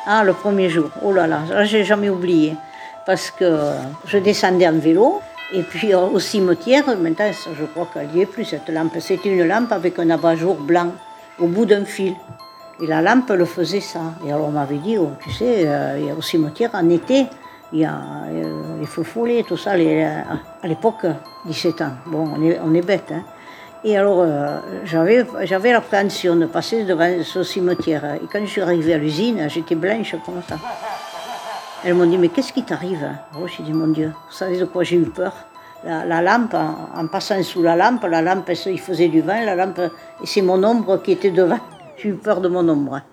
Ah, le premier jour, oh là là, j'ai jamais oublié. Parce que je descendais en vélo, et puis au cimetière, maintenant je crois qu'elle n'y est plus cette lampe. C'était une lampe avec un abat-jour blanc au bout d'un fil. Et la lampe, elle faisait ça. Et alors on m'avait dit, oh, tu sais, au cimetière, en été, il y a les feux follets, tout ça, à l'époque, 17 ans. Bon, on est bête, hein. Et alors, j'avais l'appréhension de passer devant ce cimetière. Et quand je suis arrivée à l'usine, j'étais blanche comme ça. Elles m'ont dit, mais qu'est-ce qui t'arrive? Oh, j'ai dit, mon Dieu, vous savez de quoi j'ai eu peur? La lampe, en passant sous la lampe, il faisait du vent, la lampe, et c'est mon ombre qui était devant. J'ai eu peur de mon ombre.